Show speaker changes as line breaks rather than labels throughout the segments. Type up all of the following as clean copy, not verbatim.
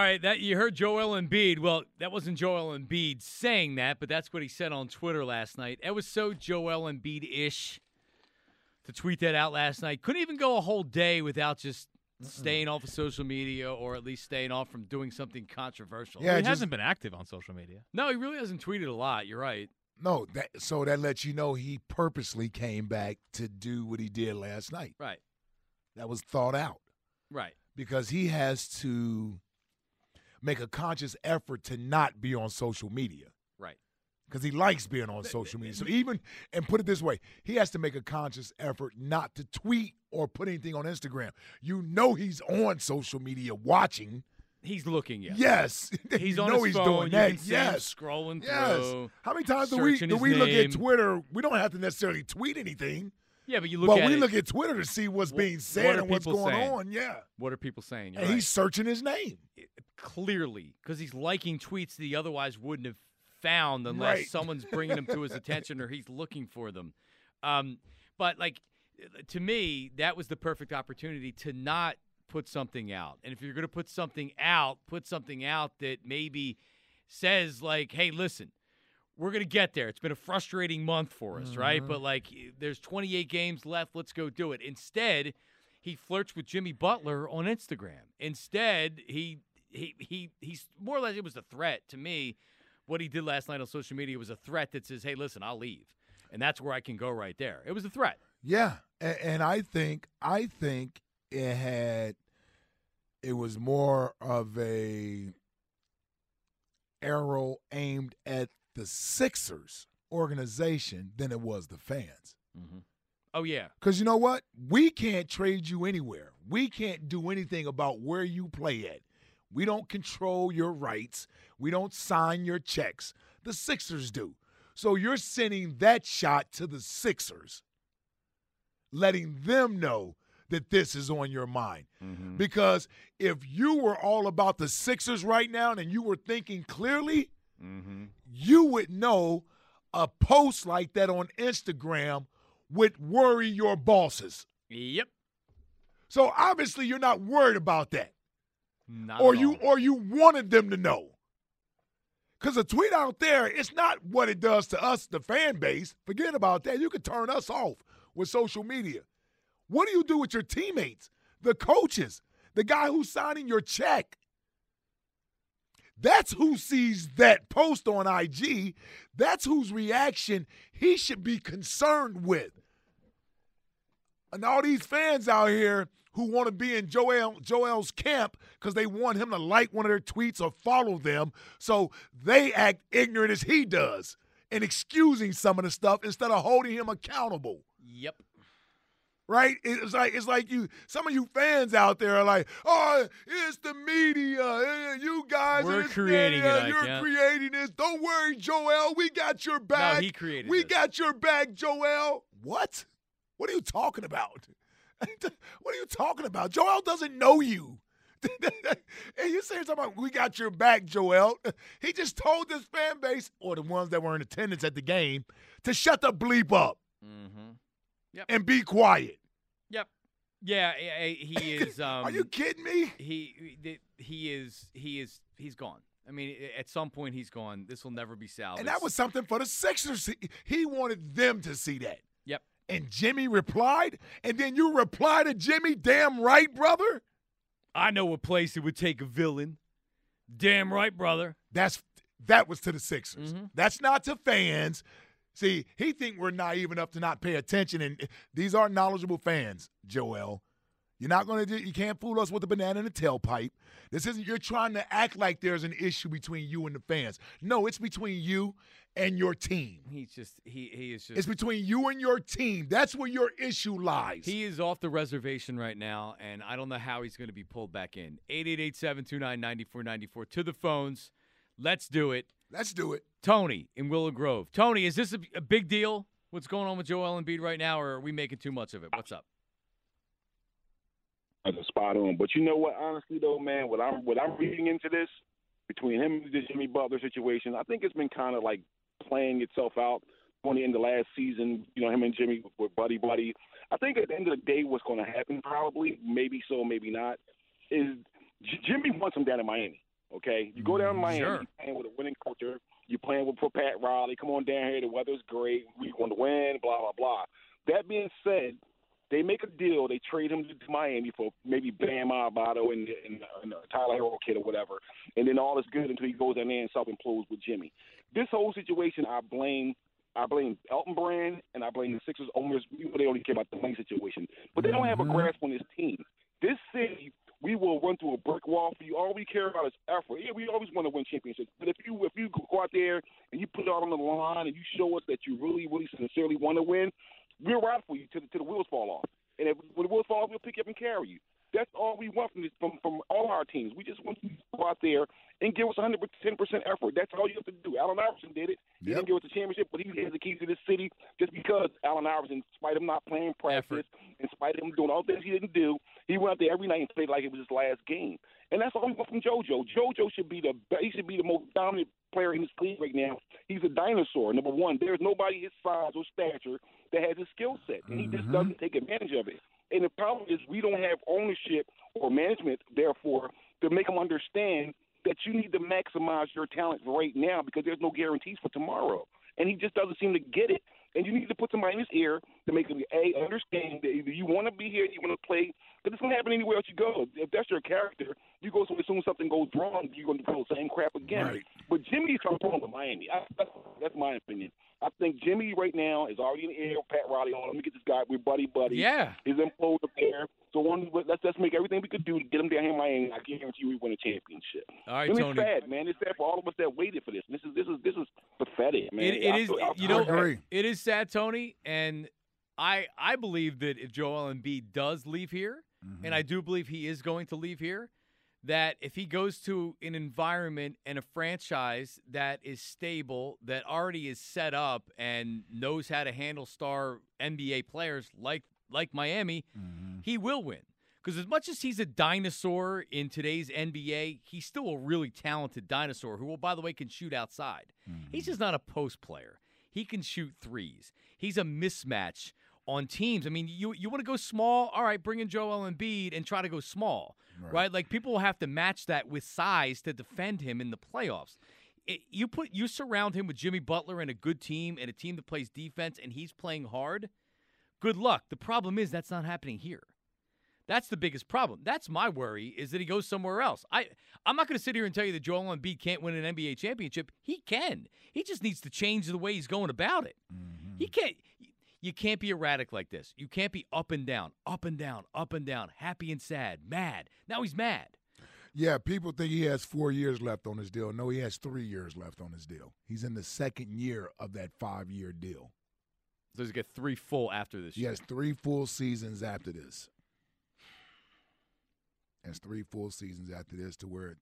right, that you heard Joel Embiid. Well, that wasn't Joel Embiid saying that, but that's what he said on Twitter last night. It was so Joel Embiid-ish to tweet that out last night. Couldn't even go a whole day without just staying off of social media, or at least staying off from doing something controversial.
Yeah,
He hasn't been active on social media.
No, he really hasn't tweeted a lot. You're right.
No, so that lets you know he purposely came back to do what he did last night.
Right.
That was thought out.
Right.
Because he has to make a conscious effort to not be on social media.
Right.
Because he likes being on social media. So and put it this way, he has to make a conscious effort not to tweet or put anything on Instagram. You know he's on social media watching.
He's looking, yes.
Yes.
He's
you
on
know
his
he's
phone.
doing
You
that.
can see him
Yes.
scrolling
Yes.
through.
How many times do
searching
we
his
look at
name.
Twitter? We don't have to necessarily tweet anything.
Yeah, but you look
But
at
we
it.
look at Twitter to see what's being
what
said
are
and what's
people
going
saying?
on. Yeah.
What are people saying? You're
And
right.
he's searching his name.
Clearly, because he's liking tweets that he otherwise wouldn't have found unless
Right.
someone's bringing them to his attention or he's looking for them. But, like, to me, that was the perfect opportunity to not put something out. And if you're going to put something out that maybe says, like, hey, listen, we're going to get there. It's been a frustrating month for us, right? But, like, there's 28 games left. Let's go do it. Instead, he flirts with Jimmy Butler on Instagram. Instead, he's more or less, it was a threat to me. What he did last night on social media was a threat that says, hey, listen, I'll leave. And that's where I can go right there. It was a threat.
Yeah. And I think it was more of a arrow aimed at the Sixers organization than it was the fans.
Mm-hmm. Oh, yeah.
Because you know what? We can't trade you anywhere. We can't do anything about where you play at. We don't control your rights. We don't sign your checks. The Sixers do. So you're sending that shot to the Sixers, letting them know that this is on your mind.
Mm-hmm.
Because if you were all about the Sixers right now and you were thinking clearly, you would know a post like that on Instagram would worry your bosses.
Yep.
So obviously you're not worried about that.
Not
Or
at
you
all.
or you wanted them to know. Because a tweet out there, it's not what it does to us, the fan base. Forget about that. You can turn us off with social media. What do you do with your teammates, the coaches, the guy who's signing your check? That's who sees that post on IG. That's whose reaction he should be concerned with. And all these fans out here who want to be in Joel's camp because they want him to like one of their tweets or follow them, so they act ignorant as he does and excusing some of the stuff instead of holding him accountable.
Yep.
Right? It's like you. Some of you fans out there are like, "Oh, it's the media. You guys,
We're
it's
creating
media.
it, Ike,
You're
yeah.
creating this. Don't worry, Joel. We got your back.
No, he created
We
this.
got your back, Joel." What? What are you talking about? What are you talking about? Joel doesn't know you. And you're saying something about, we got your back, Joel. He just told this fan base, or the ones that were in attendance at the game, to shut the bleep up and be quiet.
Yep. Yeah, he is.
Are you kidding me?
He's gone. I mean, at some point he's gone. This will never be salvaged.
And that was something for the Sixers. He wanted them to see that.
Yep.
And Jimmy replied, and then you reply to Jimmy, damn right, brother.
I know a place it would take a villain. Damn right, brother.
That was to the Sixers.
Mm-hmm.
That's not to fans. See, he think we're naive enough to not pay attention, and these are knowledgeable fans, Joel. You can't fool us with the banana in the tailpipe. This isn't, you're trying to act like there's an issue between you and the fans. No, it's between you and your team.
He is just.
It's between you and your team. That's where your issue lies.
He is off the reservation right now, and I don't know how he's going to be pulled back in. 888-729-9494 to the phones. Let's do it.
Let's do it.
Tony in Willow Grove. Tony, is this a big deal? What's going on with Joel Embiid right now, or are we making too much of it? What's up?
That's a spot on. But you know what? Honestly, though, man, what I'm reading into this between him and the Jimmy Butler situation, I think it's been kind of like playing itself out. Going into last season, you know, him and Jimmy were buddy. I think at the end of the day, what's going to happen, probably, maybe so, maybe not, is Jimmy wants him down in Miami. Okay, you go down to Miami,
Sure.
you're playing with a winning culture. You're playing with Pat Riley. Come on down here. The weather's great. We want to win. Blah blah blah. That being said, they make a deal. They trade him to Miami for maybe Bam Adebayo and Tyler Hero kid or whatever, and then all is good until he goes down there and self-implodes with Jimmy. This whole situation, I blame Elton Brand and I blame the Sixers owners. They only care about the money situation, but they don't have a grasp on this team. This city, we will run through a brick wall for you. All we care about is effort. Yeah, we always want to win championships, but if you go out there and you put it out on the line and you show us that you really, really sincerely want to win, we'll ride for you till the wheels fall off. And when the wheels fall off, we'll pick you up and carry you. That's all we want from all our teams. We just want you to go out there and give us 110% effort. That's all you have to do. Allen Iverson did it. He didn't give us a championship, but he has the keys to this city just because Allen Iverson, in spite of him not playing practice, in spite of him doing all the things he didn't do, he went out there every night and played like it was his last game. And that's all we want from JoJo. JoJo should be the most dominant player in this league right now. He's a dinosaur, number one. There's nobody his size or stature that has his skill set, and he just doesn't take advantage of it. And the problem is we don't have ownership or management, therefore, to make them understand that you need to maximize your talent right now because there's no guarantees for tomorrow. And he just doesn't seem to get it. And you need to put somebody in his ear to make him, understand that either you want to be here, you want to play, because it's going to happen anywhere else you go. If that's your character, you go somewhere, as soon as something goes wrong, you're going to do the same crap again.
Right.
But Jimmy's trying to pull him to Miami. That's my opinion. I think Jimmy right now is already in the air with Pat Riley on. Let me get this guy. We're buddy.
Yeah.
He's implode up there. So let's make everything we could do to get him down here in Miami. I guarantee you we win a championship.
All right,
and
Tony.
It's sad, man. It's sad for all of us that waited for this. This is pathetic, man.
It is. You know,
agree.
it is sad, Tony, and I believe that if Joel Embiid does leave here, and I do believe he is going to leave here, that if he goes to an environment and a franchise that is stable, that already is set up and knows how to handle star NBA players like Miami, he will win. Because as much as he's a dinosaur in today's NBA, he's still a really talented dinosaur who, by the way, can shoot outside. He's just not a post player. He can shoot threes. He's a mismatch on teams. I mean, you want to go small? All right, bring in Joel Embiid and try to go small, right? Like, people will have to match that with size to defend him in the playoffs. You surround him with Jimmy Butler and a good team and a team that plays defense and he's playing hard, good luck. The problem is that's not happening here. That's the biggest problem. That's my worry, is that he goes somewhere else. I'm not going to sit here and tell you that Joel Embiid can't win an NBA championship. He can. He just needs to change the way he's going about it. He can't. You can't be erratic like this. You can't be up and down, up and down, up and down, happy and sad, mad. Now he's mad.
Yeah, people think he has 4 years left on his deal. No, he has 3 years left on his deal. He's in the second year of that 5-year deal.
So he's got 3 full after this
He
year.
has 3 full seasons after this. Has 3 full seasons after this to where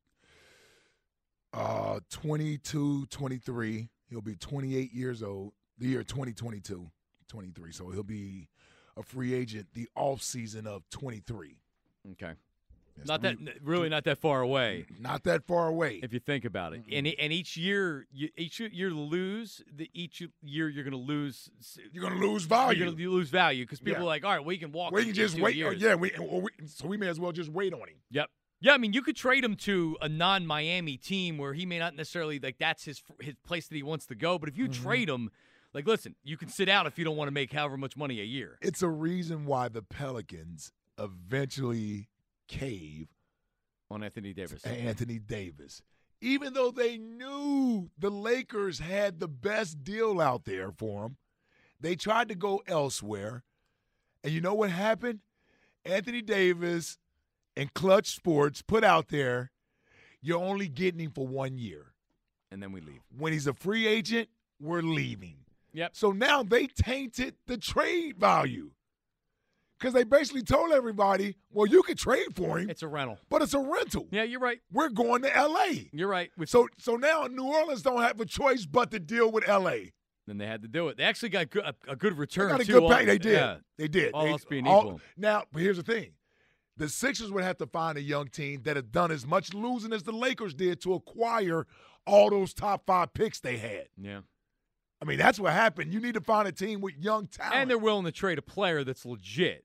22, 23, he'll be 28 years old, the year 2022, 23. So he'll be a free agent the off season of 23.
Okay.
That's
Not that far away.
Not that far away.
If you think about it. And each year you're going to lose.
You're going to lose value.
You're going to lose value because people are like, all right, we can walk.
We can just wait.
Years.
So we may as well just wait on him.
Yep. Yeah, I mean, you could trade him to a non-Miami team where he may not necessarily, like, that's his place that he wants to go. But if you trade him, like, listen, you can sit out if you don't want to make however much money a year.
It's a reason why the Pelicans eventually cave
on Anthony Davis.
Even though they knew the Lakers had the best deal out there for him, they tried to go elsewhere. And you know what happened? Anthony Davis and Clutch Sports put out there, you're only getting him for 1 year.
And then we leave.
When he's a free agent, we're leaving.
Yep.
So now they tainted the trade value. Because they basically told everybody, well, you can trade for him.
It's a rental.
But it's a rental.
Yeah, you're right.
We're going to L.A.
You're right.
So now New Orleans don't have a choice but to deal with L.A.
Then they had to do it. They actually got a good return,
They got a
too.
good pay. They did.
Yeah.
They did.
All else being equal.
Now, but here's the thing. The Sixers would have to find a young team that had done as much losing as the Lakers did to acquire all those top 5 picks they had.
Yeah.
I mean, that's what happened. You need to find a team with young talent.
And they're willing to trade a player that's legit.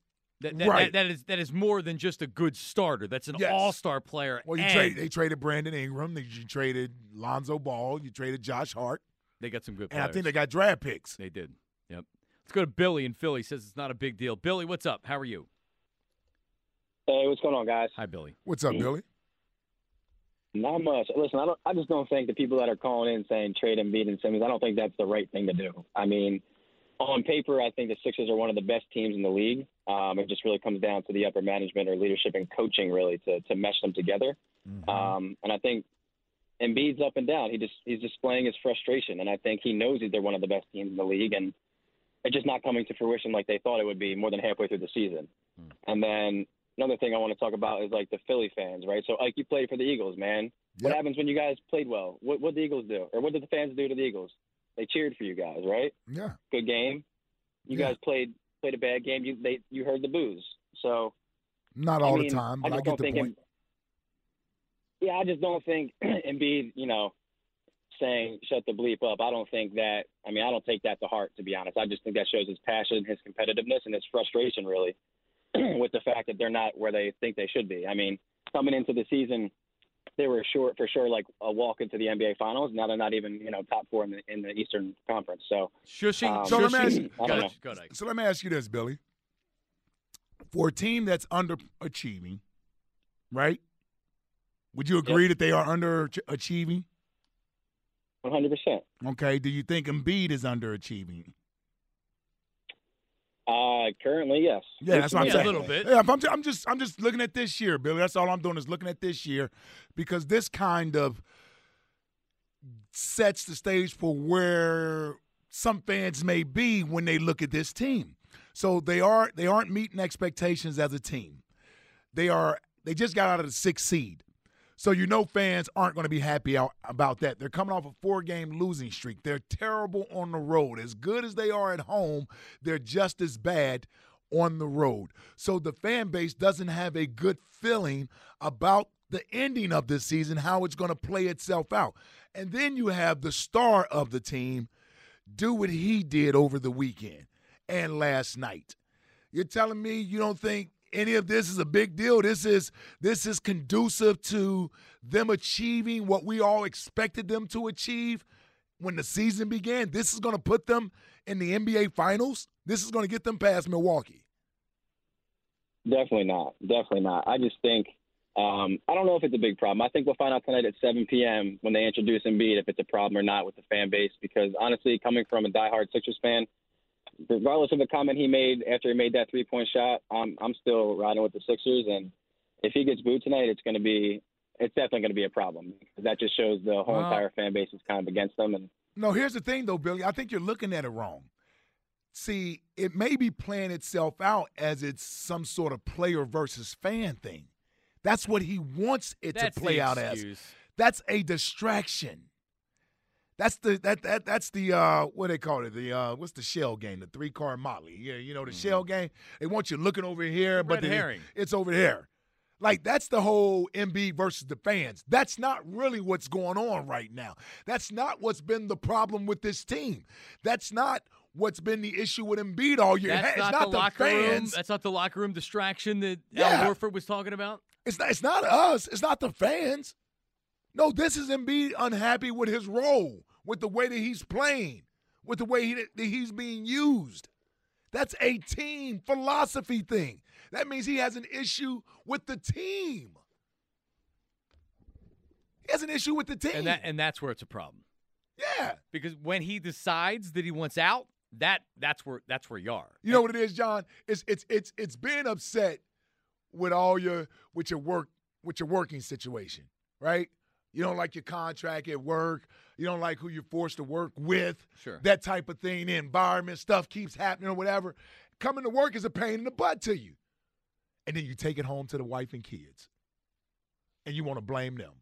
That is more than just a good starter. That's an all-star player.
Well, they traded Brandon Ingram. You traded Lonzo Ball. You traded Josh Hart.
They got some good players.
And I think they got draft picks.
They did. Yep. Let's go to Billy in Philly. Says it's not a big deal. Billy, what's up? How are you?
Hey, what's going on, guys?
Hi, Billy.
What's up, Billy?
Not much. Listen, I just don't think the people that are calling in saying trade Embiid and Simmons, I don't think that's the right thing to do. I mean, on paper, I think the Sixers are one of the best teams in the league. It just really comes down to the upper management or leadership and coaching, really, to mesh them together. Mm-hmm. And I think Embiid's up and down. He's displaying his frustration, and I think he knows that they're one of the best teams in the league, and it's just not coming to fruition like they thought it would be more than halfway through the season. And then another thing I want to talk about is, like, the Philly fans, right? So, Ike, you played for the Eagles, man. Yep. What happens when you guys played well? What did the Eagles do? Or what did the fans do to the Eagles? They cheered for you guys, right?
Yeah.
Good game. You guys played a bad game. You heard the boos. So
not all the time, but I get the point.
I just don't think Embiid, saying shut the bleep up. I don't think that. I don't take that to heart, to be honest. I just think that shows his passion, his competitiveness, and his frustration, really, with the fact that they're not where they think they should be. I mean, coming into the season, they were for sure like a walk into the NBA Finals. Now they're not even top four in the Eastern Conference. So
let me ask you this, Billy. For a team that's underachieving, right? Would you agree that they are underachieving?
100%.
Okay. Do you think Embiid is underachieving?
Currently, yes.
Yeah, that's what I'm saying.
A little bit.
Yeah, I'm just looking at this year, Billy. That's all I'm doing is looking at this year, because this kind of sets the stage for where some fans may be when they look at this team. So they aren't meeting expectations as a team. They just got out of the 6th seed. So fans aren't going to be happy about that. They're coming off a 4-game losing streak. They're terrible on the road. As good as they are at home, they're just as bad on the road. So the fan base doesn't have a good feeling about the ending of this season, how it's going to play itself out. And then you have the star of the team do what he did over the weekend and last night. You're telling me you don't think any of this is a big deal? This is conducive to them achieving what we all expected them to achieve when the season began? This is going to put them in the NBA Finals? This is going to get them past Milwaukee?
Definitely not. I just think I don't know if it's a big problem. I think we'll find out tonight at 7 p.m. when they introduce Embiid if it's a problem or not with the fan base, because honestly, coming from a diehard Sixers fan, regardless of the comment he made after he made that 3-point shot, I'm still riding with the Sixers. And if he gets booed tonight, it's definitely going to be a problem. That just shows the whole entire fan base is kind of against them. And
no, here's the thing, though, Billy. I think you're looking at it wrong. See, it may be playing itself out as it's some sort of player versus fan thing. That's what he wants it to play out as. That's a distraction. That's the what they call it, what's the shell game, the 3-card motley. Yeah, the shell game. They want you looking over here, but it's over there. Like, that's the whole Embiid versus the fans. That's not really what's going on right now. That's not what's been the problem with this team. That's not what's been the issue with Embiid all year.
That's not the locker room. That's not the locker room distraction that Al Horford was talking about.
It's not us. It's not the fans. No, this is Embiid unhappy with his role, with the way that he's playing, with the way that he's being used. That's a team philosophy thing. That means he has an issue with the team. He has an issue with the team.
And that's where it's a problem.
Yeah.
Because when he decides that he wants out, that's where you are.
You know what it is, John? It's being upset with your working situation, right? You don't like your contract at work. You don't like who you're forced to work with.
Sure.
That type of thing. The environment, stuff keeps happening or whatever. Coming to work is a pain in the butt to you. And then you take it home to the wife and kids. And you want to blame them.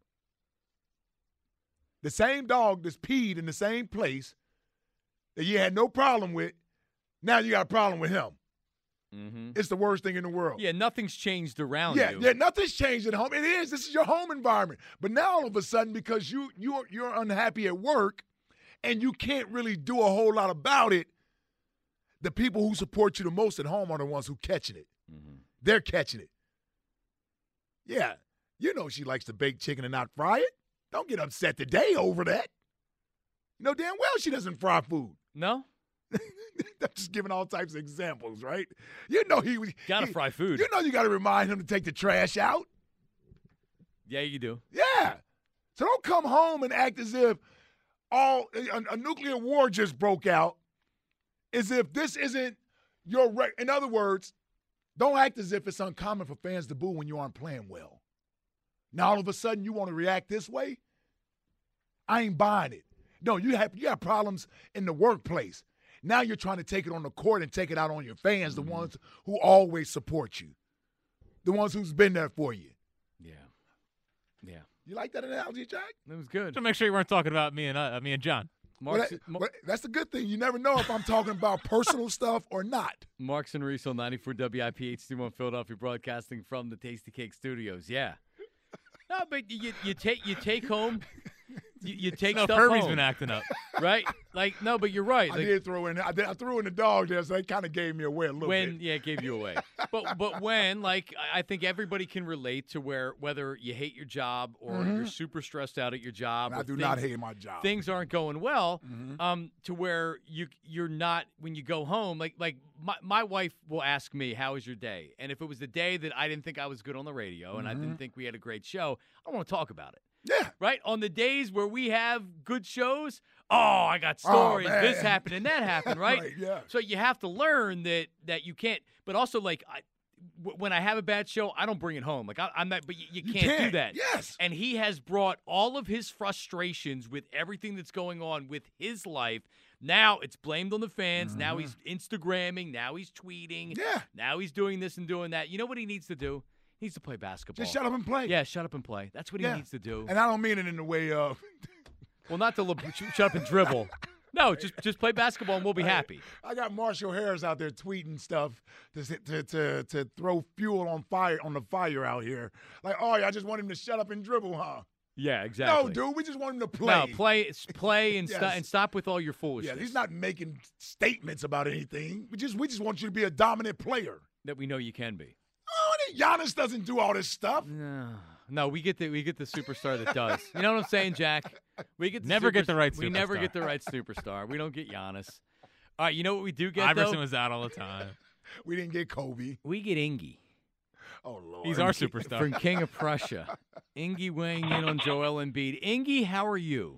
The same dog that's peed in the same place that you had no problem with, now you got a problem with him. Mm-hmm. It's the worst thing in the world.
Yeah, nothing's changed around you.
Yeah, nothing's changed at home. It is. This is your home environment. But now all of a sudden, because you're unhappy at work and you can't really do a whole lot about it, the people who support you the most at home are the ones who catching it.
Mm-hmm.
They're catching it. Yeah, you know she likes to bake chicken and not fry it. Don't get upset today over that. You know damn well she doesn't fry food.
No?
I'm just giving all types of examples, right? You know he
Gotta fry food.
You know you got to remind him to take the trash out.
Yeah, you do.
Yeah. So don't come home and act as if a nuclear war just broke out, as if this isn't your in other words, don't act as if it's uncommon for fans to boo when you aren't playing well. Now all of a sudden you want to react this way? I ain't buying it. No, you have problems in the workplace. Now you're trying to take it on the court and take it out on your fans, the ones who always support you, the ones who's been there for you.
Yeah. Yeah.
You like that analogy, Jack?
That was good.
To make sure you weren't talking about me and John.
Marks,
that's the good thing. You never know if I'm talking about personal stuff or not.
Marks and Reese on 94 WIP HD1 Philadelphia, broadcasting from the Tasty Cake Studios. Yeah. No, but you take home. You take stuff
Kirby's
home.
Been acting up,
right? Like no, but you're right.
I
Like,
did throw in. I threw in the dog there, so they kind of gave me away a little bit.
Yeah, it gave you away. but when, like, I think everybody can relate to whether you hate your job or you're super stressed out at your job.
And I do not hate my job.
Things aren't going well. To where you're not when you go home. Like my wife will ask me, "How was your day?" And if it was the day that I didn't think I was good on the radio and I didn't think we had a great show, I want to talk about it.
Yeah.
Right? On the days where we have good shows, I got stories. This happened and that happened, right?
Right, yeah.
So you have to learn that you can't. But also, like, when I have a bad show, I don't bring it home. Like, I'm not. But you can't do that.
Yes.
And he has brought all of his frustrations with everything that's going on with his life. Now it's blamed on the fans. Now he's Instagramming. Now he's tweeting.
Yeah.
Now he's doing this and doing that. You know what he needs to do? He needs to play basketball.
Just shut up and play.
Yeah, shut up and play. That's what he needs to do.
And I don't mean it in the way of.
Well, not to shut up and dribble. No, just play basketball and we'll be happy.
I got Marshall Harris out there tweeting stuff to throw fuel on the fire out here. Like, I just want him to shut up and dribble, huh?
Yeah, exactly.
No, dude, we just want him to play.
No, play and
Yes.
stop with all your foolishness.
Yeah, he's not making statements about anything. We just want you to be a dominant player.
That we know you can be.
Giannis doesn't do all this stuff.
No, we get the superstar that does. You know what I'm saying, Jack? We get
Never get the right
We never
superstar.
get the right superstar. We don't get Giannis. All right, you know what we do get
Iverson
though?
was out all the time.
We didn't get Kobe.
We get Ingy
Oh, Lord.
He's our superstar.
from King of Prussia. Ingy weighing in on Joel Embiid. Ingy, how are you?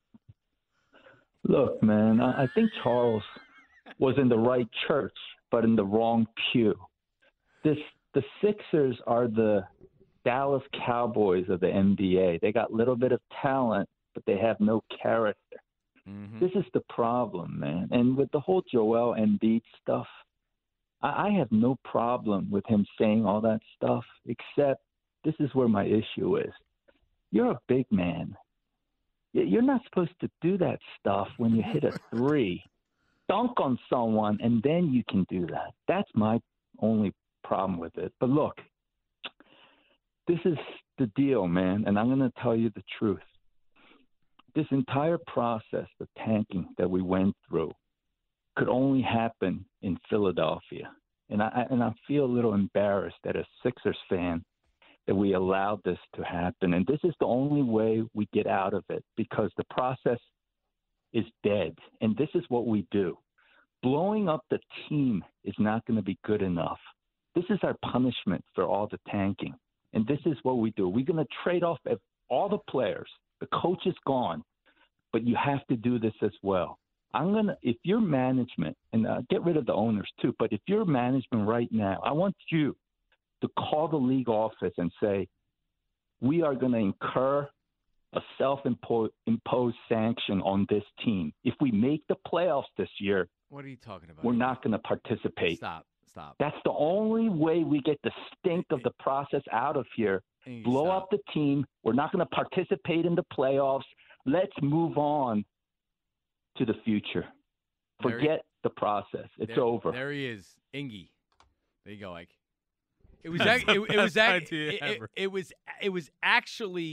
Look, man, I think Charles was in the right church, but in the wrong pew. The Sixers are the Dallas Cowboys of the NBA. They got a little bit of talent, but they have no character. This is the problem, man. And with the whole Joel Embiid stuff, I have no problem with him saying all that stuff, except this is where my issue is. You're a big man. You're not supposed to do that stuff when you hit a three. Dunk on someone, and then you can do that. That's my only problem with it. But look, this is the deal, man, and I'm going to tell you the truth. This entire process of tanking that we went through could only happen in Philadelphia. And I feel a little embarrassed as a Sixers fan that we allowed this to happen. And this is the only way we get out of it, because the process is dead. And this is what we do. Blowing up the team is not going to be good enough. This is our punishment for all the tanking. And this is what we do. We're going to trade off all the players. The coach is gone, but you have to do this as well. If you're management, and get rid of the owners too, but if you're management right now, I want you to call the league office and say, we are going to incur a self-imposed sanction on this team. If we make the playoffs this year,
What are you talking about?
we're not going to participate.
Stop.
That's the only way we get the stink of the process out of here.
Ingy,
Blow
stop.
up the team. We're not going to participate in the playoffs. Let's move on to the future. Forget the process. It's over.
There he is, Ingy. There you go, Ike. It was
That's
ac-
the
it was
best
ac-
idea ever.
it was actually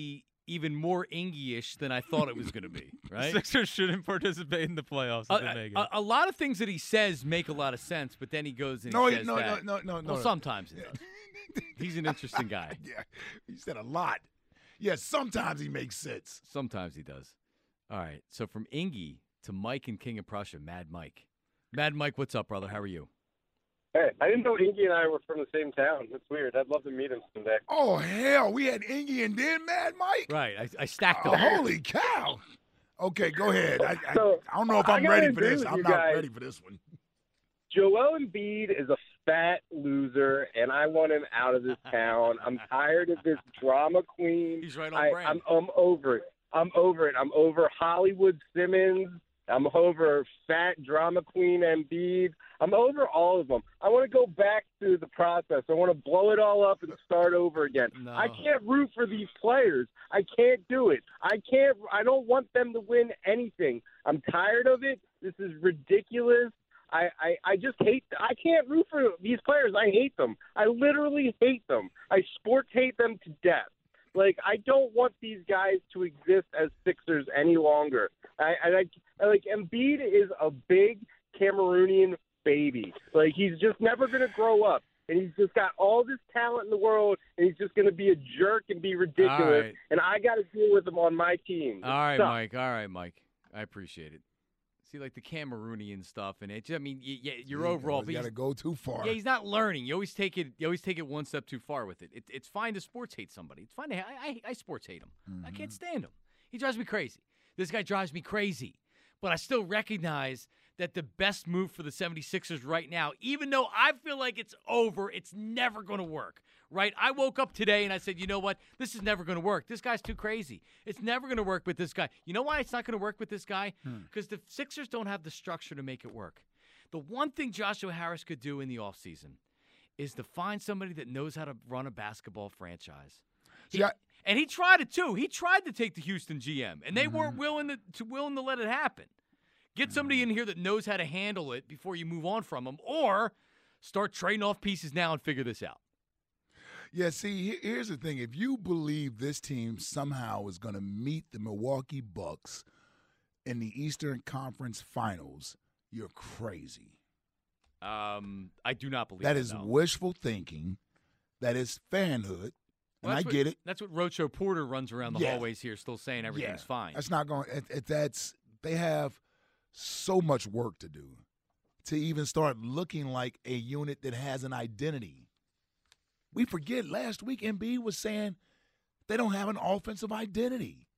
even more Ingy-ish than I thought it was going to be, right?
Sixers shouldn't participate in the playoffs if they make it.
A lot of things that he says make a lot of sense, but then he goes and
No,
he says that.
no.
Well, sometimes he does. He's an interesting guy.
Yeah, he said a lot. Yeah, sometimes he makes sense.
Sometimes he does. All right, so from Ingy to Mike and King of Prussia, Mad Mike. Mad Mike, what's up, brother? How are you?
Hey, I didn't know Ingy and I were from the same town. That's weird. I'd love to meet him someday.
Oh, hell, we had Ingy and then Mad Mike?
Right, I stacked them.
Oh, holy cow. Okay, go ahead. I don't know if
I
I'm
gotta
ready for
agree
this.
with
I'm
you
not
guys.
ready for this one.
Joel Embiid is a fat loser, and I want him out of this town. I'm tired of this drama queen.
He's right on brand.
I'm over it. I'm over Hollywood Simmons. I'm over fat drama queen Embiid. I'm over all of them. I want to go back to the process. I want to blow it all up and start over again.
No.
I can't root for these players. I can't do it. I don't want them to win anything. I'm tired of it. This is ridiculous. I just hate – I can't root for these players. I hate them. I literally hate them. I sports hate them to death. Like, I don't want these guys to exist as Sixers any longer. Like, Embiid is a big Cameroonian baby. Like, he's just never going to grow up. And he's just got all this talent in the world, and he's just going to be a jerk and be ridiculous.
All right.
And I got to deal with him on my team.
All right,
Sucks.
Mike. All right, Mike. I appreciate it. See, like the Cameroonian stuff, and it. I mean, you're overall.
You got to go too far.
Yeah, he's not learning. You always take it one step too far with it. It's fine to sports hate somebody. It's fine to I sports hate him. I can't stand him. He drives me crazy. This guy drives me crazy. But I still recognize that the best move for the 76ers right now, even though I feel like it's over, it's never going to work, right? I woke up today and I said, you know what? This is never going to work. This guy's too crazy. It's never going to work with this guy. You know why it's not going to work with this guy? Because the Sixers don't have the structure to make it work. The one thing Joshua Harris could do in the offseason is to find somebody that knows how to run a basketball franchise. And he tried it too. He tried to take the Houston GM, and they weren't willing to let it happen. Get somebody in here that knows how to handle it before you move on from them, or start trading off pieces now and figure this out.
Yeah, see, here's the thing. If you believe this team somehow is going to meet the Milwaukee Bucks in the Eastern Conference Finals, you're crazy.
I do not believe
that is
no.
wishful thinking. That is fanhood.
Well,
and I get it.
That's what Rocho Porter runs around the hallways here, still saying everything's fine.
That's not going. They have so much work to do to even start looking like a unit that has an identity. We forget last week Embiid was saying they don't have an offensive identity.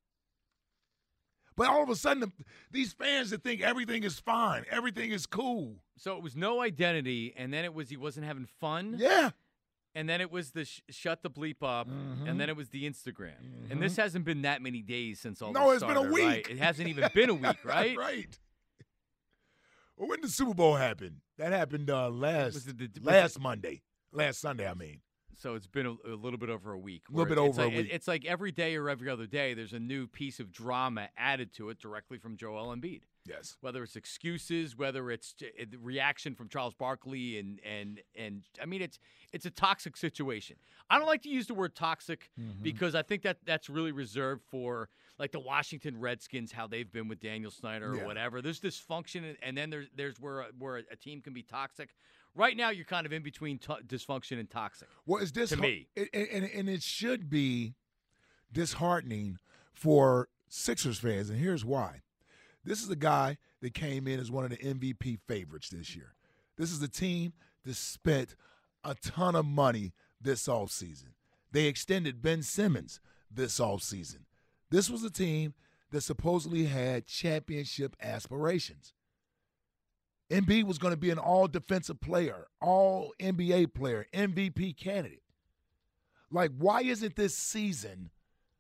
But all of a sudden, these fans that think everything is fine, everything is cool.
So it was no identity, and then it was he wasn't having fun.
Yeah.
And then it was the shut the bleep up, and then it was the Instagram. And this hasn't been that many days since all this started.
No, it's been a week.
Right? It hasn't even been a week, right?
Right. Well, when did the Super Bowl happen? That happened last Monday. Last Sunday, I mean.
So it's been a little bit over a week.
A little bit over a week.
It's like every day or every other day, there's a new piece of drama added to it directly from Joel Embiid.
Yes.
Whether it's excuses, whether it's reaction from Charles Barkley, and I mean it's a toxic situation. I don't like to use the word toxic because I think that's really reserved for like the Washington Redskins, how they've been with Daniel Snyder or whatever. There's dysfunction, and then there's where a team can be toxic. Right now, you're kind of in between dysfunction and toxic.
Well, it's
to me,
and it should be disheartening for Sixers fans, and here's why. This is a guy that came in as one of the MVP favorites this year. This is a team that spent a ton of money this offseason. They extended Ben Simmons this offseason. This was a team that supposedly had championship aspirations. Embiid was going to be an all-defensive player, all-NBA player, MVP candidate. Like, why doesn't this season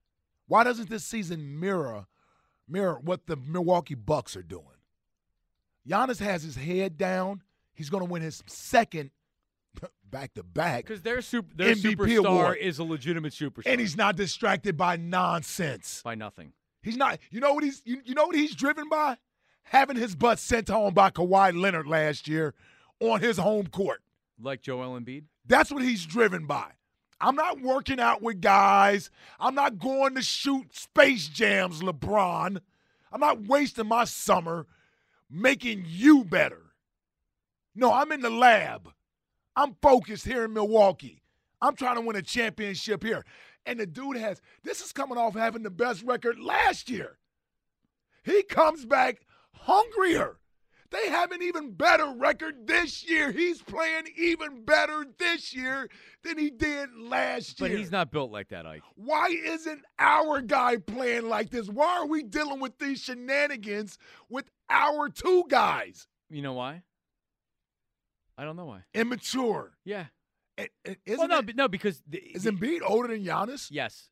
mirror what the Milwaukee Bucks are doing? Giannis has his head down. He's going to win his second back-to-back
because their
MVP
superstar
award.
is a legitimate superstar,
and he's not distracted by nonsense.
By nothing.
He's not. You know what he's driven by? Having his butt sent home by Kawhi Leonard last year on his home court.
Like Joel Embiid?
That's what he's driven by. I'm not working out with guys. I'm not going to shoot Space Jams, LeBron. I'm not wasting my summer making you better. No, I'm in the lab. I'm focused here in Milwaukee. I'm trying to win a championship here. And the dude this is coming off having the best record last year. He comes back hungrier. They have an even better record this year. He's playing even better this year than he did last year.
But he's not built like that, Ike.
Why isn't our guy playing like this? Why are we dealing with these shenanigans with our two guys?
You know why? I don't know why.
Immature.
Yeah.
No,
because
is Embiid older than Giannis?
Yes.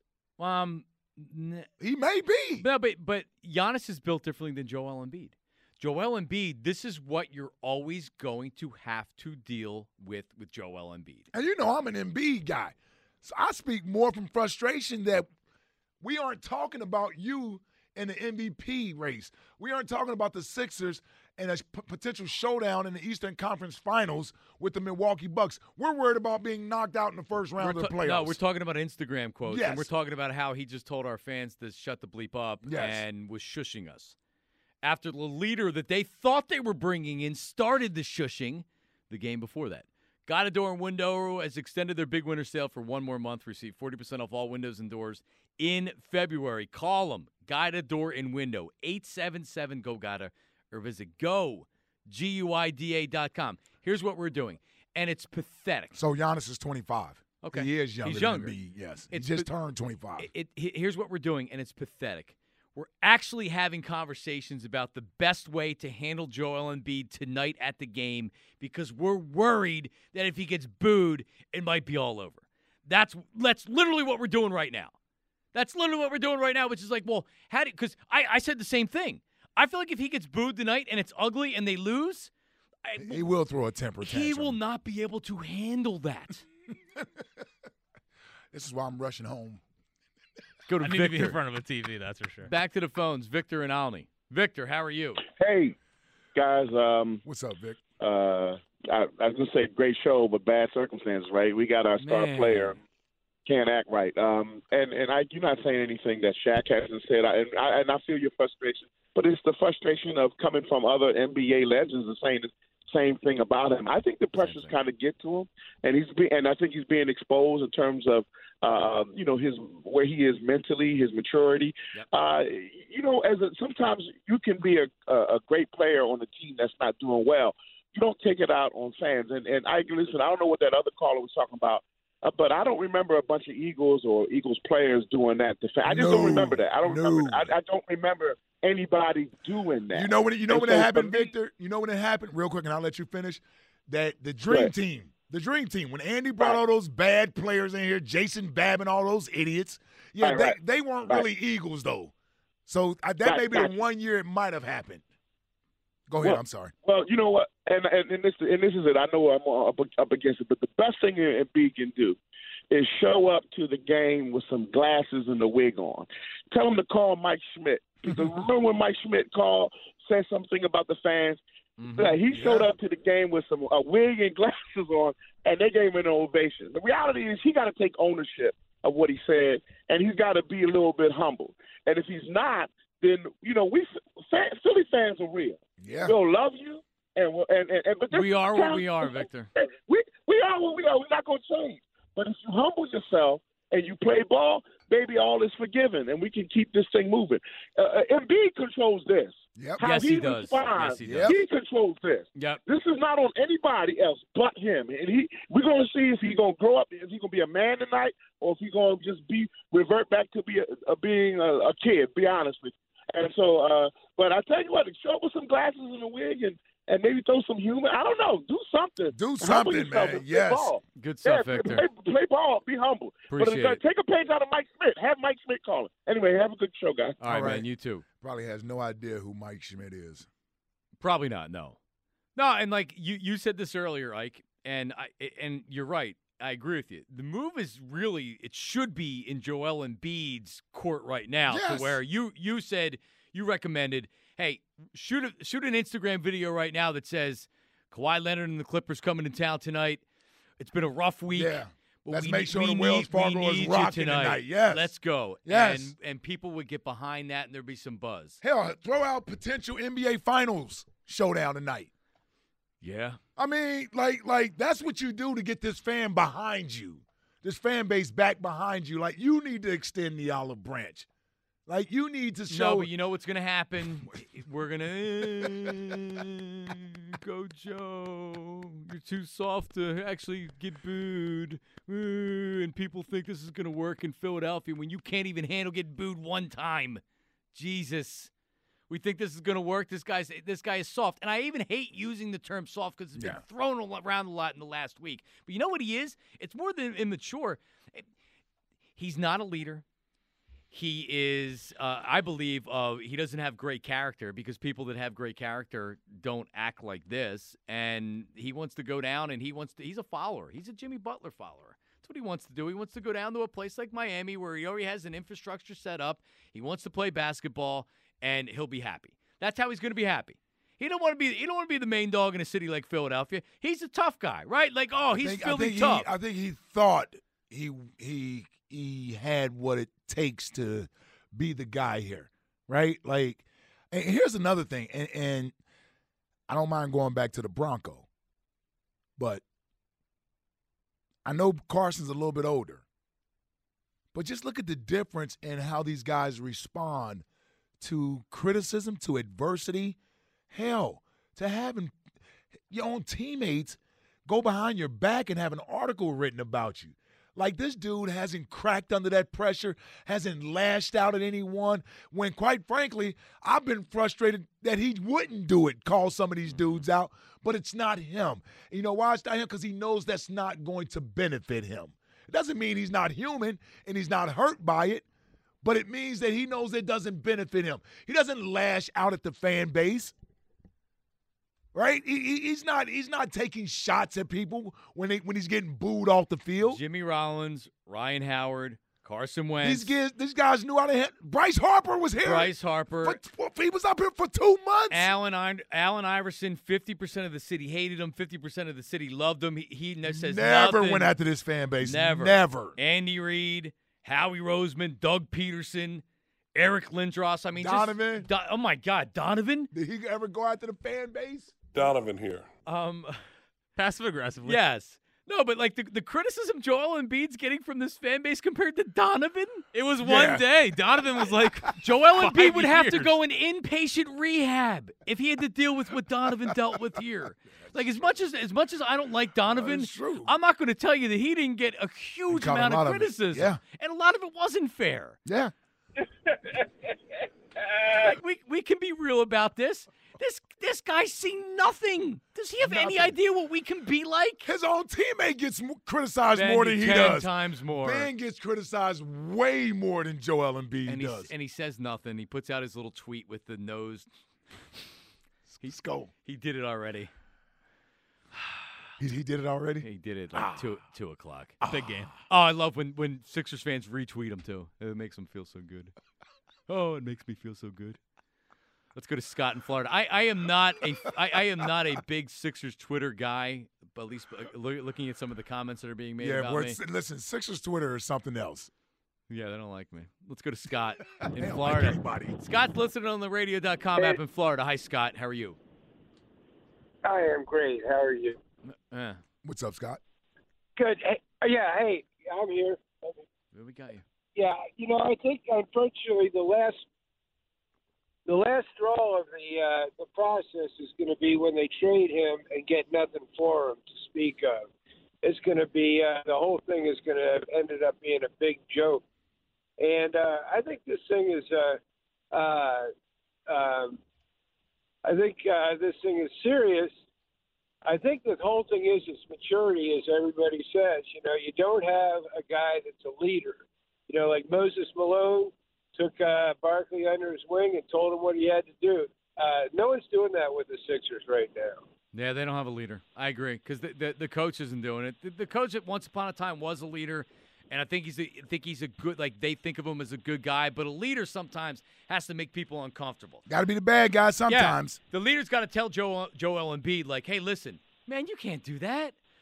He may be.
No, but Giannis is built differently than Joel Embiid. Joel Embiid, this is what you're always going to have to deal with Joel Embiid.
And you know I'm an Embiid guy. So I speak more from frustration that we aren't talking about you in the MVP race. We aren't talking about the Sixers and a potential showdown in the Eastern Conference Finals with the Milwaukee Bucks. We're worried about being knocked out in the first round of the playoffs.
No, we're talking about Instagram quotes.
Yes.
And we're talking about how he just told our fans to shut the bleep up
yes.
and was shushing us. After the leader that they thought they were bringing in started the shushing the game before that. Guida Door and Window has extended their big winter sale for one more month. Receive 40% off all windows and doors in February. Call them, Guida Door and Window, 877-GO-GUIDA, or visit GUIDA.com. Here's what we're doing, and it's pathetic.
So Giannis is 25.
Okay.
He is younger.
He's younger.
Than me, yes. He just turned 25.
Here's what we're doing, and it's pathetic. We're actually having conversations about the best way to handle Joel Embiid tonight at the game because we're worried that if he gets booed, it might be all over. That's literally what we're doing right now. That's literally what we're doing right now, which is like, well, because I said the same thing. I feel like if he gets booed tonight and it's ugly and they lose,
he will throw a temper tantrum.
He will not be able to handle that.
This is why I'm rushing home.
Go to
I need
Victor.
to be in front of a TV, that's for sure.
Back to the phones, Victor and Alney. Victor, how are you?
Hey, guys.
What's up, Vic?
I was going to say great show, but bad circumstances, right? We got our star player. Can't act right. You're not saying anything that Shaq hasn't said. And I feel your frustration. But it's the frustration of coming from other NBA legends and saying the same thing about him. I think the pressures kind of get to him, and I think he's being exposed in terms of his where he is mentally, his maturity. Yep. Sometimes you can be a great player on a team that's not doing well. You don't take it out on fans. And I don't know what that other caller was talking about. But I don't remember a bunch of Eagles or Eagles players doing that. I just don't remember that. I don't remember. I don't remember anybody doing that.
You know when it happened, Victor? You know when it happened? Real quick, and I'll let you finish. That the Dream Team, when Andy brought all those bad players in here, Jason Babb and all those idiots, they weren't really Eagles, though. So that may be the 1 year it might have happened. Go ahead. I'm sorry.
Well, you know what? And this is it. I know I'm up against it, but the best thing Embiid can do is show up to the game with some glasses and a wig on. Tell him to call Mike Schmidt. Because remember when Mike Schmidt said something about the fans? Mm-hmm. He showed up to the game with a wig and glasses on, and they gave him an ovation. The reality is he got to take ownership of what he said, and he's got to be a little bit humble. And if he's not, then Philly fans are real.
Yeah.
We'll love you, but
we are what we are, Victor.
We are what we are. We're not going to change. But if you humble yourself and you play ball, baby, all is forgiven, and we can keep this thing moving. Embiid controls this.
Yep.
Yes, he does.
Yes,
he does.
He controls this.
Yep.
This is not on anybody else but him. And we're going to see if he's going to grow up, if he's going to be a man tonight, or if he's going to just revert back to being a kid, be honest with you. And so, but I tell you what, show up with some glasses and a wig and maybe throw some humor. I don't know. Do something.
Do something, man. Yes.
Good stuff, Victor.
Play ball. Be humble.
Appreciate it.
Take a page out of Mike Schmidt. Have Mike Schmidt call it. Anyway, have a good show, guys.
All right, man. You too.
Probably has no idea who Mike Schmidt is.
Probably not. No, and like you said this earlier, Ike, and you're right. I agree with you. The move is really, it should be in Joel Embiid's court right now,
yes.
To where you said, you recommended, hey, shoot an Instagram video right now that says, Kawhi Leonard and the Clippers coming to town tonight. It's been a rough week,
Let's make sure the Wells Fargo is rocking tonight. Yes.
Let's go.
Yes.
And people would get behind that, and there'd be some buzz.
Hell, throw out potential NBA Finals showdown tonight.
Yeah.
I mean, like that's what you do to get this fan behind you, this fan base back behind you. Like, you need to extend the olive branch. Like, you need to show.
No, but you know what's going to happen? We're going to go, Joe. You're too soft to actually get booed. And people think this is going to work in Philadelphia when you can't even handle getting booed one time. Jesus. We think this is going to work. This guy is soft. And I even hate using the term soft because it's been thrown around a lot in the last week. But you know what he is? It's more than immature. He's not a leader. He is, I believe, he doesn't have great character because people that have great character don't act like this. And he wants to go down, and he's a follower. He's a Jimmy Butler follower. That's what he wants to do. He wants to go down to a place like Miami where he already has an infrastructure set up. He wants to play basketball, and he'll be happy. That's how he's going to be happy. He don't want to be the main dog in a city like Philadelphia. He's a tough guy, right? Like, he's Philly tough.
I think he thought he had what it takes to be the guy here, right? Like, and here's another thing, and I don't mind going back to the Bronco, but I know Carson's a little bit older, but just look at the difference in how these guys respond to criticism, to adversity. Hell, to having your own teammates go behind your back and have an article written about you. Like, this dude hasn't cracked under that pressure, hasn't lashed out at anyone, when, quite frankly, I've been frustrated that he wouldn't do it, call some of these dudes out, but it's not him. And you know why it's not him? Because he knows that's not going to benefit him. It doesn't mean he's not human and he's not hurt by it, but it means that he knows it doesn't benefit him. He doesn't lash out at the fan base. Right? He's not taking shots at people when he's getting booed off the field.
Jimmy Rollins, Ryan Howard, Carson Wentz.
These guys knew how to hit. Bryce Harper was here.
Bryce Harper.
He was up here for 2 months.
Allen Iverson, 50% of the city hated him. 50% of the city loved him. He says
never
nothing.
Went after this fan base.
Never. Andy Reid, Howie Roseman, Doug Peterson, Eric Lindros. I mean,
Donovan.
Oh my God, Donovan.
Did he ever go after the fan base?
Donovan here.
Passive aggressively.
Yes. No, but like the criticism Joel Embiid's getting from this fan base compared to Donovan,
it was one day. Donovan was like,
Joel Embiid would have to go in inpatient rehab if he had to deal with what Donovan dealt with here. Like, as much as I don't like Donovan, I'm not going to tell you that he didn't get a huge amount of criticism.
Yeah.
And a lot of it wasn't fair.
Yeah.
Like, we can be real about this. This guy's seen nothing. Does he have any idea what we can be like?
His own teammate gets criticized
Ben
more than he
10
does.
Times more.
Ben gets criticized way more than Joel Embiid does.
And he says nothing. He puts out his little tweet with the nose.
Let's go.
He did it already.
He did it already?
He did it like 2 o'clock.
Big game.
Oh, I love when Sixers fans retweet him, too. It makes them feel so good. Oh, it makes me feel so good. Let's go to Scott in Florida. I am not a big Sixers Twitter guy, but at least looking at some of the comments that are being made about me.
Listen, Sixers Twitter is something else.
Yeah, they don't like me. Let's go to Scott in Florida.
Like
Scott's listening on the radio.com app in Florida. Hi, Scott. How are you?
I am great. How are you?
What's up, Scott?
Good. Hey, I'm here.
We got you.
Yeah, I think unfortunately the last straw of the process is going to be when they trade him and get nothing for him to speak of. It's going to be the whole thing is going to have ended up being a big joke, and I think this thing is this thing is serious. I think the whole thing is maturity, as everybody says. You don't have a guy that's a leader. Like Moses Malone took Barkley under his wing and told him what he had to do. No one's doing that with the Sixers right now.
Yeah, they don't have a leader. I agree, because the coach isn't doing it. The coach at once upon a time was a leader, and I think he's a good, like, they think of him as a good guy, but a leader sometimes has to make people uncomfortable.
Got to be the bad guy sometimes.
Yeah, the leader's got to tell Joel Embiid, like, hey, listen, man, you can't do that.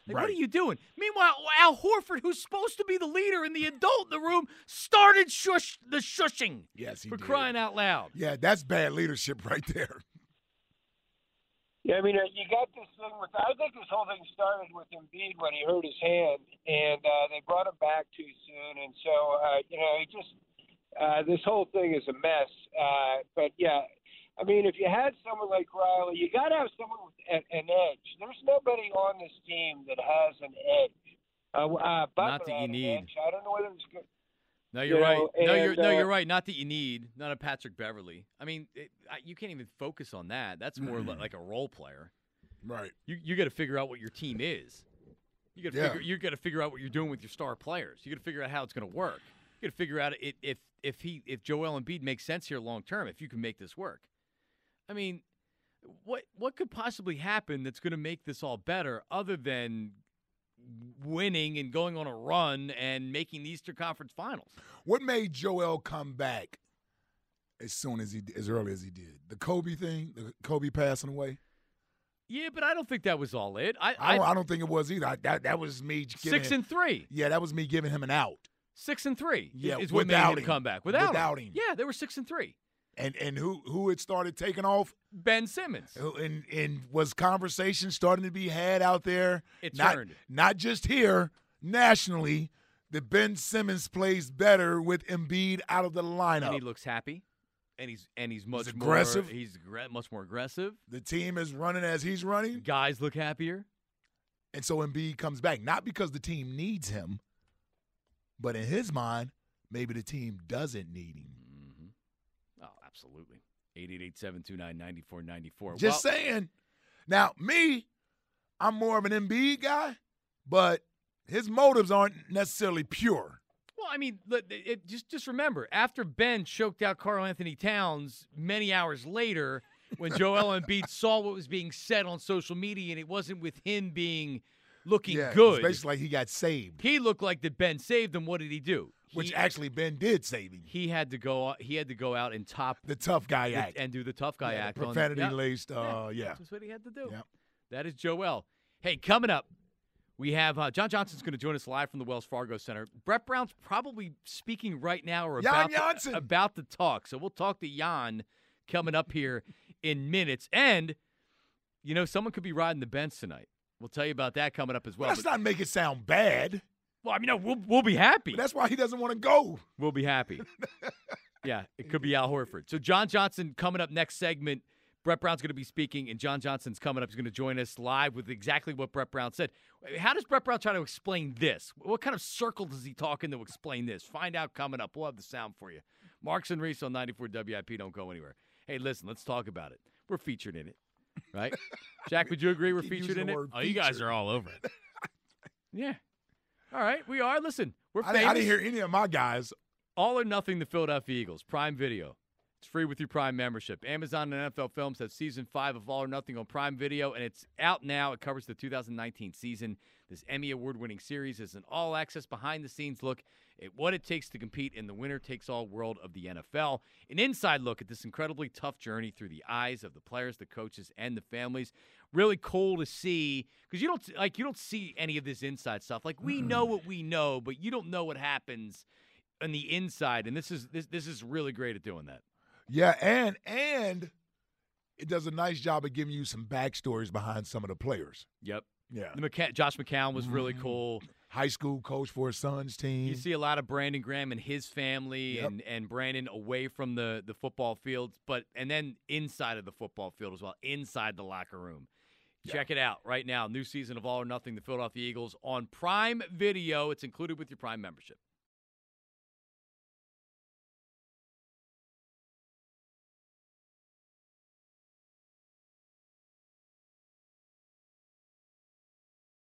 Like,
Right.
what are you doing? Meanwhile, Al Horford, who's supposed to be the leader and the adult in the room, started the shushing.
Yes, he
for
did.
crying out loud.
Yeah, that's bad leadership right there.
Yeah, I mean, you got this thing with. I think this whole thing started with Embiid when he hurt his hand, and they brought him back too soon, and so he just this whole thing is a mess. But yeah, I mean, if you had someone like Riley, you got to have someone with an edge. There's nobody on this team that has an edge.
Not
Butler
that you
had an
need.
edge. I don't know whether it's good.
No, you're right.
And,
You're right. Not that you need. Not a Patrick Beverly. I mean, you can't even focus on that. That's more like a role player.
Right.
You got to figure out what your team is. You got to figure out what you're doing with your star players. You got to figure out how it's going to work. You got to figure out if Joel Embiid makes sense here long term. If you can make this work. I mean, what could possibly happen that's going to make this all better other than winning and going on a run and making the Eastern Conference Finals?
What made Joel come back as early as he did? The Kobe thing, the Kobe passing away.
Yeah, but I don't think that was all it.
I don't think it was either. That was me giving
6-3.
Yeah, that was me giving him an out.
6-3.
Yeah,
is what made him come back. Without
him.
Yeah, they were 6-3.
And who had started taking off?
Ben Simmons.
And was conversation starting to be had out there?
It turned.
Not just here, nationally, that Ben Simmons plays better with Embiid out of the lineup.
And he looks happy. And he's much more
aggressive.
He's much more aggressive.
The team is running as he's running.
Guys look happier.
And so Embiid comes back, not because the team needs him, but in his mind, maybe the team doesn't need him.
Oh, absolutely. 888-729-9494.
Just saying. Now, I'm more of an Embiid guy, but his motives aren't necessarily pure.
Well, I mean, just remember, after Ben choked out Karl Anthony Towns many hours later, when Joel Embiid saw what was being said on social media, and it wasn't with him looking good.
It's basically like he got saved.
He looked like that Ben saved him. What did he do?
Which actually Ben did save him.
He had to go out and top
the tough guy act
and do the tough guy act.
Profanity laced.
That's what he had to do.
Yep.
That is Joel. Hey, coming up, we have John Johnson's going to join us live from the Wells Fargo Center. Brett Brown's probably speaking right now or about to talk. So we'll talk to Jan coming up here in minutes. And, someone could be riding the bench tonight. We'll tell you about that coming up as well.
Let's not make it sound bad.
Well, I mean, we'll be happy.
But that's why he doesn't want to go.
We'll be happy. Yeah, it could be Al Horford. So John Johnson coming up next segment. Brett Brown's going to be speaking, and John Johnson's coming up. He's going to join us live with exactly what Brett Brown said. How does Brett Brown try to explain this? What kind of circle does he talk in to explain this? Find out coming up. We'll have the sound for you. Marks and Reese on 94 WIP. Don't go anywhere. Hey, listen, let's talk about it. We're featured in it, right? Jack, would you agree we're featured in it?
Oh, you guys are all over it.
Yeah. All right, we are. Listen, we're famous.
I didn't hear any of my guys.
All or Nothing, the Philadelphia Eagles. Prime Video. It's free with your Prime membership. Amazon and NFL Films have Season 5 of All or Nothing on Prime Video, and it's out now. It covers the 2019 season. This Emmy Award-winning series is an all-access, behind-the-scenes look at what it takes to compete in the winner-takes-all world of the NFL. An inside look at this incredibly tough journey through the eyes of the players, the coaches, and the families. Really cool to see, because you don't see any of this inside stuff. Like, we know what we know, but you don't know what happens on the inside, and this is really great at doing that.
Yeah, and it does a nice job of giving you some backstories behind some of the players.
Yep.
Yeah.
Josh McCown was really cool.
High school coach for his son's team.
You see a lot of Brandon Graham and his family and Brandon away from the football fields, and then inside of the football field as well, inside the locker room. Check it out right now. New season of All or Nothing, the Philadelphia Eagles on Prime Video. It's included with your Prime membership.